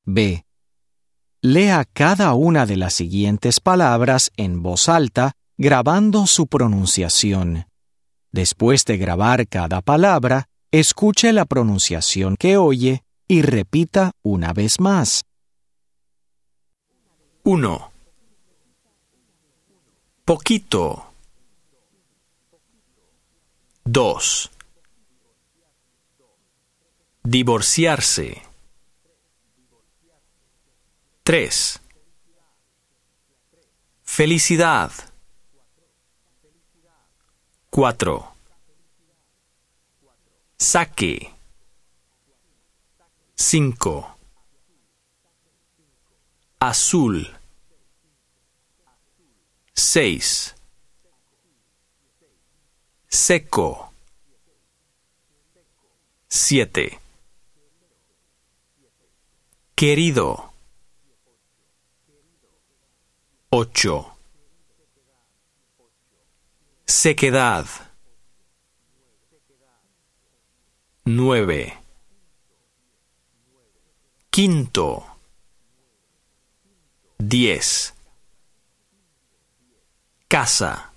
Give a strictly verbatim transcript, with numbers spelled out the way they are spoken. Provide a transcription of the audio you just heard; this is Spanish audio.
B. Lea cada una de las siguientes palabras en voz alta, grabando su pronunciación. Después de grabar cada palabra, escuche la pronunciación que oye y repita una vez más. uno. Poquito. dos. Divorciarse. tres. Felicidad. cuatro. Saque. cinco. Azul. seis. Seco. siete. Querido. ocho. Sequedad. nueve. Quinto. diez. Casa.